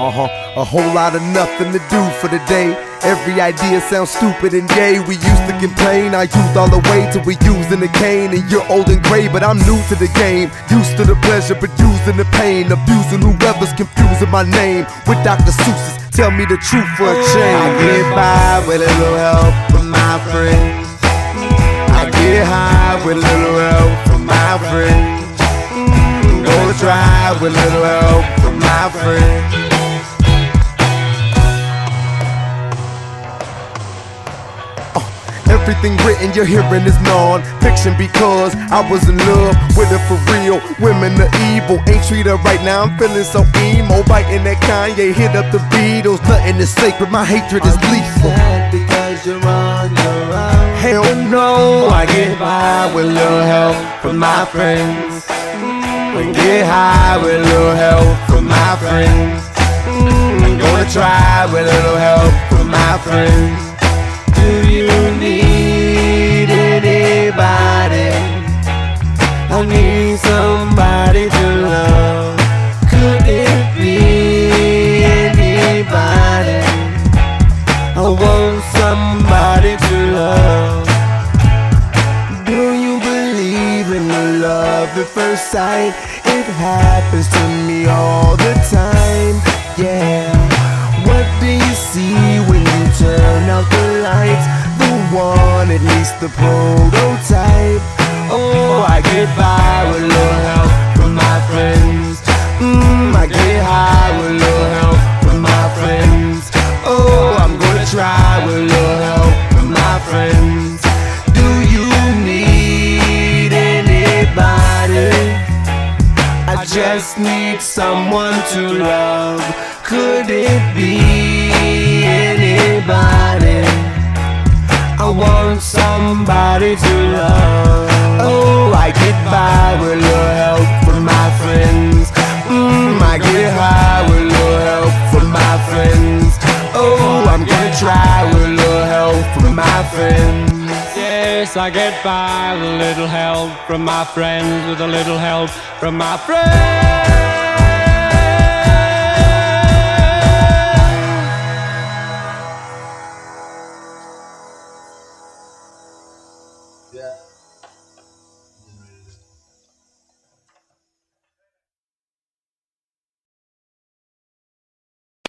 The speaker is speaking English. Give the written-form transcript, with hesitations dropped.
A whole lot of nothing to do for the day. Every idea sounds stupid and gay. We used to complain our youth all the way till we using the cane. And you're old and gray, but I'm new to the game. Used to the pleasure, but using the pain. Abusing whoever's confusing my name with Dr. Seuss's Tell Me the Truth for a change. I get by with a little help from my friends. I get high with a little help from my friends. Gonna try with a little help from my friends. Everything written you're hearing is non-fiction because I was in love with it for real. Women are evil, ain't treat her right now. I'm feeling so emo, biting that Kanye, hit up the Beatles. Nothing is sacred, my hatred is lethal. Because you're on your own. Hell no, I get by with a little help from my friends. I get high with a little help from my friends. I'm gonna try with a little help from my friends. Do you need anybody? I need somebody to love. Could it be anybody? I want somebody to love. Do you believe in the love at first sight? It happens to me all the time, yeah. What do you see when you turn out the lights? The one, at least the prototype. Oh, I get by with a little help from my friends. I get high with a little help from my friends. Oh, I'm gonna try with a little help from my friends. Do you need anybody? I just need someone to love. Could it be anybody? I want somebody to love. Oh, I get by with a little help from my friends. I get high with a little help from my friends. Oh, I'm gonna try with a little help from my friends. Yes, I get by with a little help from my friends, with a little help from my friends.